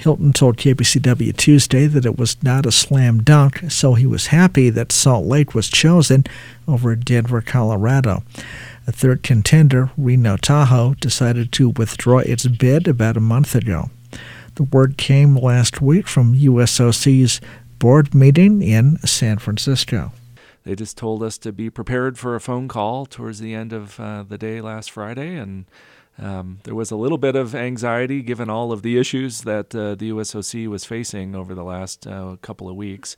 Hilton told KBCW Tuesday that it was not a slam dunk, so he was happy that Salt Lake was chosen over Denver, Colorado. A third contender, Reno Tahoe, decided to withdraw its bid about a month ago. The word came last week from USOC's board meeting in San Francisco. They just told us to be prepared for a phone call towards the end of the day last Friday, and there was a little bit of anxiety given all of the issues that the USOC was facing over the last couple of weeks.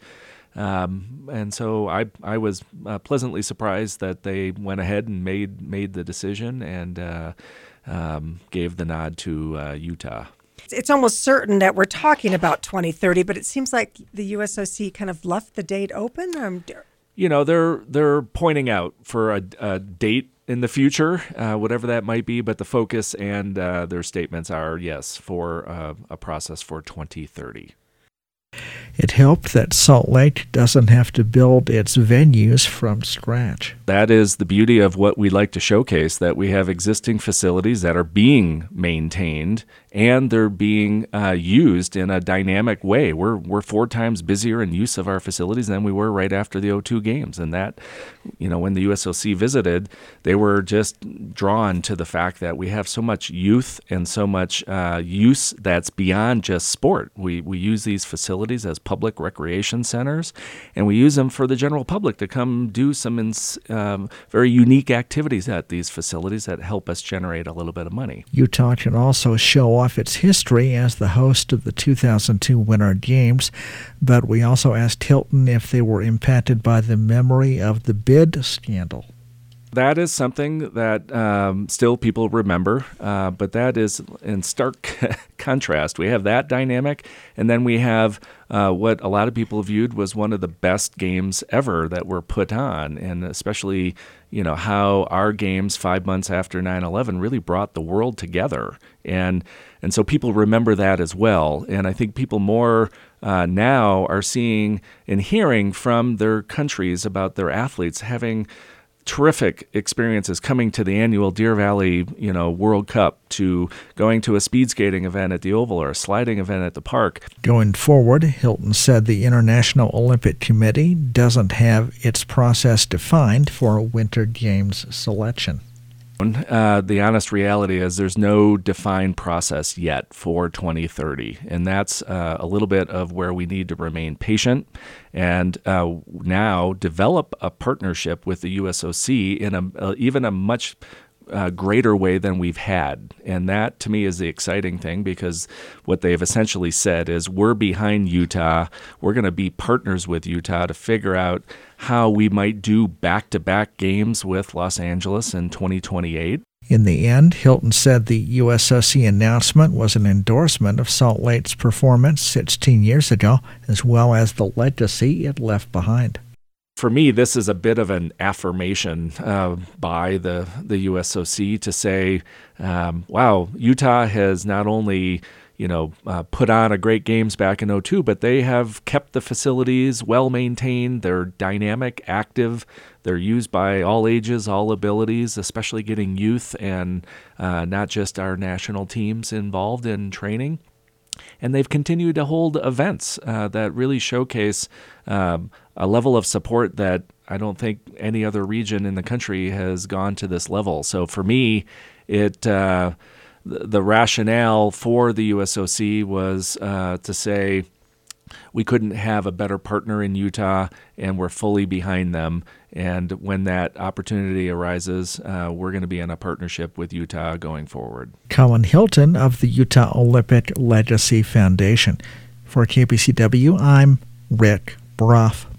And so I was pleasantly surprised that they went ahead and made the decision and gave the nod to Utah. It's almost certain that we're talking about 2030, but it seems like the USOC kind of left the date open. You know, they're pointing out for a date in the future, whatever that might be, but the focus and their statements are, yes, for a process for 2030. It helped that Salt Lake doesn't have to build its venues from scratch. That is the beauty of what we like to showcase, that we have existing facilities that are being maintained and they're being used in a dynamic way. We're 4 times busier in use of our facilities than we were right after the '02 games. And that, you know, when the USOC visited, they were just drawn to the fact that we have so much youth and so much use that's beyond just sport. We use these facilities as public recreation centers, and we use them for the general public to come do some very unique activities at these facilities that help us generate a little bit of money. Utah can also show off its history as the host of the 2002 Winter Games, but we also asked Hilton if they were impacted by the memory of the bid scandal. That is something that still people remember, but that is in stark contrast. We have that dynamic, and then we have what a lot of people viewed was one of the best games ever that were put on, and especially, you know, how our games 5 months after 9/11 really brought the world together, and so people remember that as well. And I think people more now are seeing and hearing from their countries about their athletes having terrific experiences, coming to the annual Deer Valley, World Cup, to going to a speed skating event at the Oval or a sliding event at the park. Going forward, Hilton said the International Olympic Committee doesn't have its process defined for Winter Games selection. The honest reality is there's no defined process yet for 2030, and that's a little bit of where we need to remain patient and now develop a partnership with the USOC in even a much greater way than we've had. And that, to me, is the exciting thing, because what they've essentially said is we're behind Utah. We're going to be partners with Utah to figure out how we might do back-to-back games with Los Angeles in 2028. In the end, Hilton said the USOC announcement was an endorsement of Salt Lake's performance 16 years ago, as well as the legacy it left behind. For me, this is a bit of an affirmation by the USOC to say, wow, Utah has not only put on a great games back in '02, but they have kept the facilities well maintained. They're dynamic, active. They're used by all ages, all abilities, especially getting youth and not just our national teams involved in training. And they've continued to hold events that really showcase a level of support that I don't think any other region in the country has gone to this level. So for me, the rationale for the USOC was to say we couldn't have a better partner in Utah, and we're fully behind them. And when that opportunity arises, we're going to be in a partnership with Utah going forward. Colin Hilton of the Utah Olympic Legacy Foundation. For KBCW, I'm Rick Brough.